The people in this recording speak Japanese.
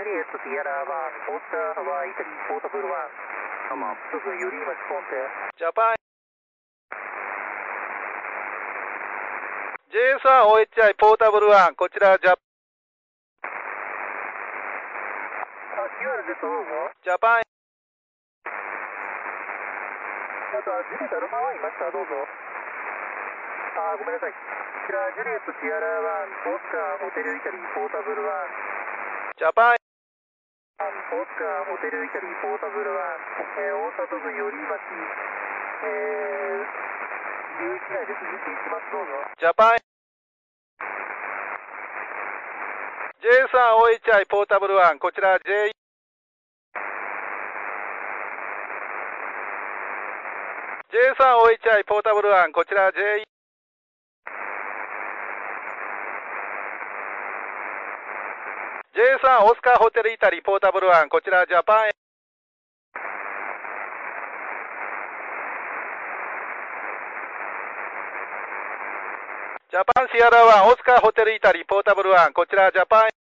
ャリエット、ティアラーワン、オスカー、ハワイ、イタリー、ポータブルワン。すぐ寄り町コンテ。 ジャパン。JS1OHI ポータブルワン、こちらジャパン。 QR です、どうぞ。 ジャパン。 ジュリエット、アルファワンいました、どうぞ。ごめんなさい。こちら、ジュリエット、ティアラーワン、オスカー、ホテルイタリー、ポータブルワン。 ジャパン。 オスカー、ホテルイタリー、ポータブルワン。大里郡寄り町。11台です。行きます、どうぞ。 ジャパン。JS1OHI ポータブルワン、こちら JS1OHI ポータブルワン、こちら JS1 オスカーホテルイタリーポータブルワン、こちらジャパン。ジャパンシアラワン、オスカーホテルイタリーポータブルワン、こちらジャパン。